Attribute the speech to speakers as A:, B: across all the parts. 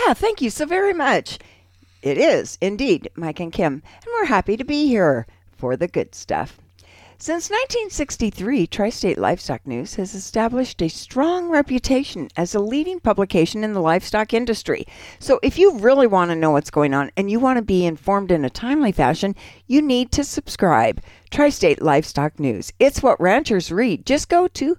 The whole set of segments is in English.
A: Yeah, thank you so very much. It is indeed Mike and Kim, and we're happy to be here for the good stuff. Since 1963, Tri-State Livestock News has established a strong reputation as a leading publication in the livestock industry. So if you really want to know what's going on and you want to be informed in a timely fashion, you need to subscribe. Tri-State Livestock News. It's what ranchers read. Just go to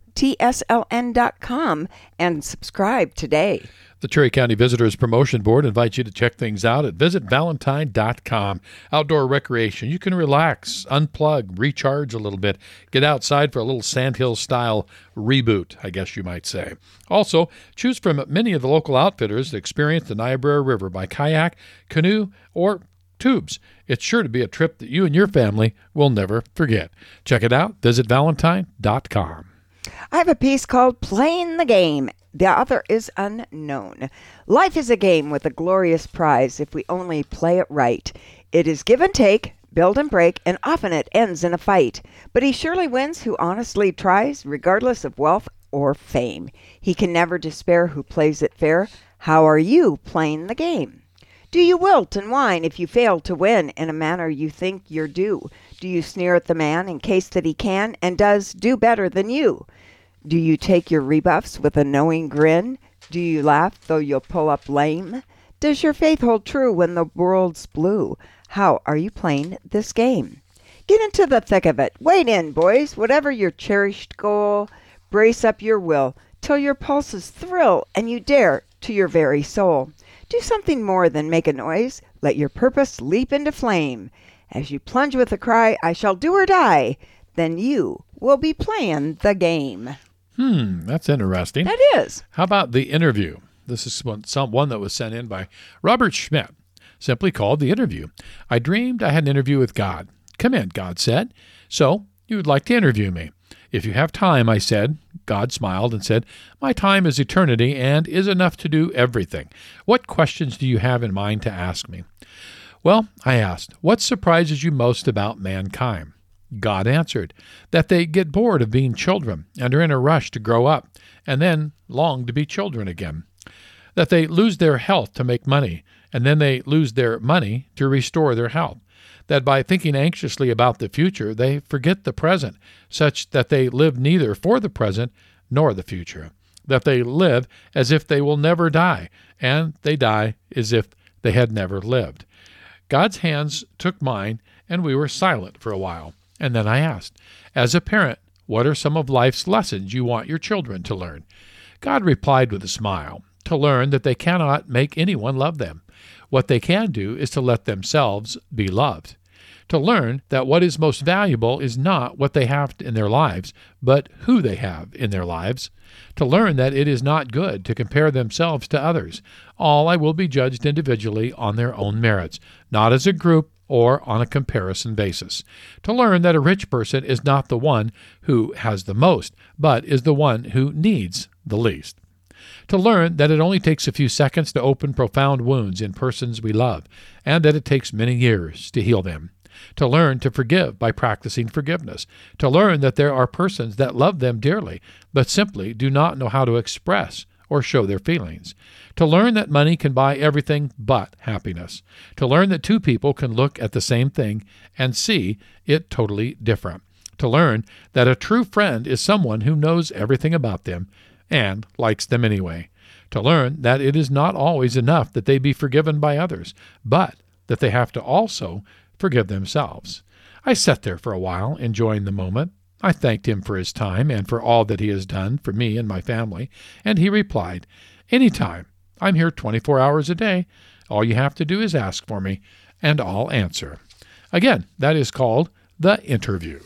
A: tsln.com and subscribe today.
B: The Cherry County Visitors Promotion Board invites you to check things out at visitvalentine.com. Outdoor recreation. You can relax, unplug, recharge a little bit, get outside for a little Sandhill-style reboot, I guess you might say. Also, choose from many of the local outfitters that experience the Niobrara River by kayak, canoe, or tubes. It's sure to be a trip that you and your family will never forget. Check it out, visitvalentine.com.
A: I have a piece called Playing the Game. The author is unknown. Life is a game with a glorious prize if we only play it right. It is give and take, build and break, and often it ends in a fight. But he surely wins who honestly tries, regardless of wealth or fame. He can never despair who plays it fair. How are you playing the game? Do you wilt and whine if you fail to win in a manner you think you're due? Do you sneer at the man in case that he can and does do better than you? Do you take your rebuffs with a knowing grin? Do you laugh though you'll pull up lame? Does your faith hold true when the world's blue? How are you playing this game? Get into the thick of it. Wade in, boys. Whatever your cherished goal, brace up your will till your pulses thrill and you dare to your very soul. Do something more than make a noise. Let your purpose leap into flame. As you plunge with a cry, I shall do or die, then you will be playing the game.
B: That's interesting.
A: That is.
B: How about the interview? This is one that was sent in by Robert Schmidt, simply called The Interview. I dreamed I had an interview with God. Come in, God said. So, you would like to interview me. If you have time, I said. God smiled and said, my time is eternity and is enough to do everything. What questions do you have in mind to ask me? Well, I asked, what surprises you most about mankind? God answered, that they get bored of being children and are in a rush to grow up and then long to be children again. That they lose their health to make money and then they lose their money to restore their health. That by thinking anxiously about the future, they forget the present, such that they live neither for the present nor the future. That they live as if they will never die, and they die as if they had never lived. God's hands took mine, and we were silent for a while. And then I asked, as a parent, what are some of life's lessons you want your children to learn? God replied with a smile, to learn that they cannot make anyone love them. What they can do is to let themselves be loved. To learn that what is most valuable is not what they have in their lives, but who they have in their lives. To learn that it is not good to compare themselves to others. All will be judged individually on their own merits, not as a group or on a comparison basis. To learn that a rich person is not the one who has the most, but is the one who needs the least. To learn that it only takes a few seconds to open profound wounds in persons we love, and that it takes many years to heal them. To learn to forgive by practicing forgiveness. To learn that there are persons that love them dearly, but simply do not know how to express or show their feelings. To learn that money can buy everything but happiness. To learn that two people can look at the same thing and see it totally different. To learn that a true friend is someone who knows everything about them and likes them anyway. To learn that it is not always enough that they be forgiven by others, but that they have to also forgive themselves. I sat there for a while, enjoying the moment. I thanked him for his time and for all that he has done for me and my family, and he replied, anytime. I'm here 24 hours a day. All you have to do is ask for me, and I'll answer. Again, that is called The Interview.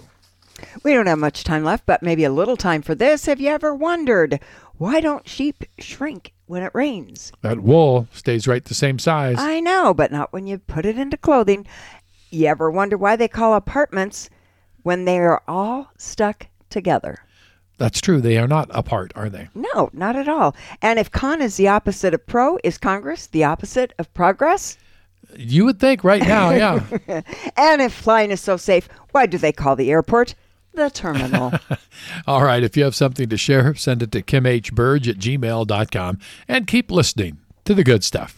A: We don't have much time left, but maybe a little time for this. Have you ever wondered, why don't sheep shrink when it rains?
B: That wool stays right the same size.
A: I know, but not when you put it into clothing. You ever wonder why they call apartments when they are all stuck together?
B: That's true. They are not apart, are they?
A: No, not at all. And if con is the opposite of pro, is Congress the opposite of progress?
B: You would think right now, yeah.
A: And if flying is so safe, why do they call the airport the terminal?
B: All right. If you have something to share, send it to kimhburge@gmail.com and keep listening to the good stuff.